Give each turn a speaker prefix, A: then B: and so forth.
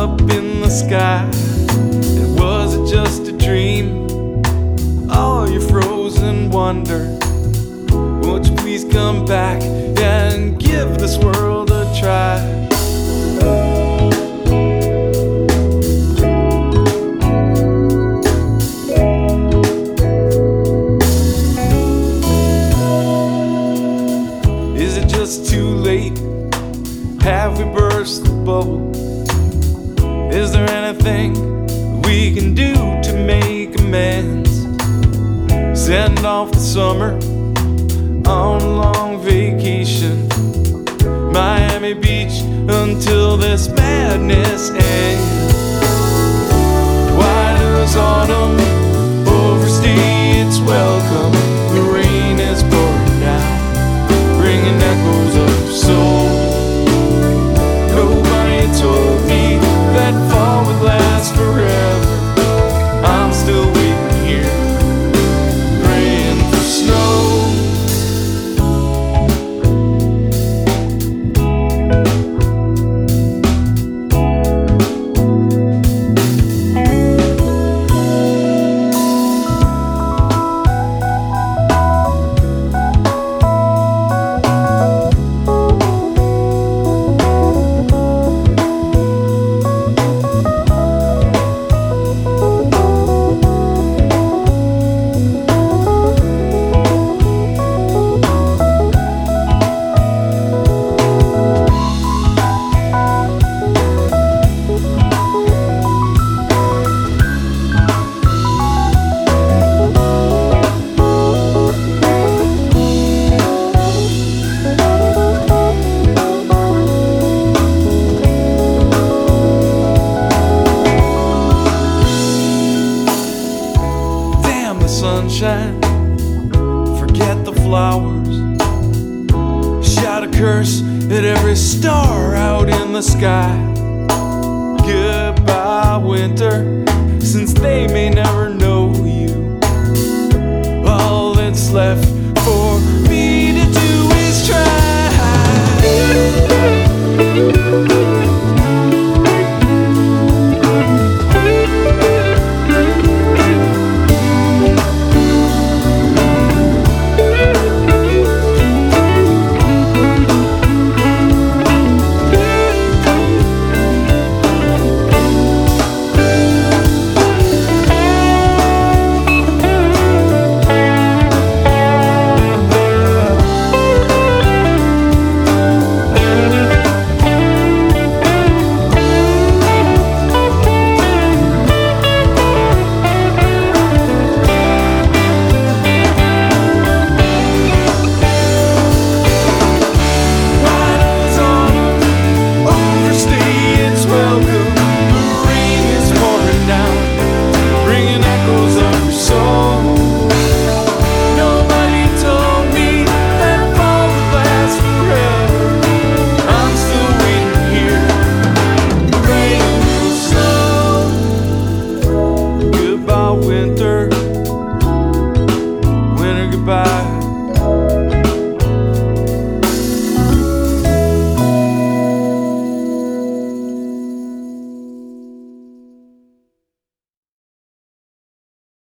A: up in the sky? And was it just a dream? Oh, you frozen wonder. Won't you please come back and give this world a try? Is it just too late? Have we burst the bubble? Is there anything we can do to make amends? Send off the summer on a long vacation, Miami Beach, until this madness ends. Why does autumn overstay its welcome? The rain is pouring down, bringing echoes of soul. Nobody told me that fall would last forever. I'm still waiting here, praying for snow. Sunshine, forget the flowers. Shout a curse at every star out in the sky. Goodbye, winter, since they may never know you. All that's left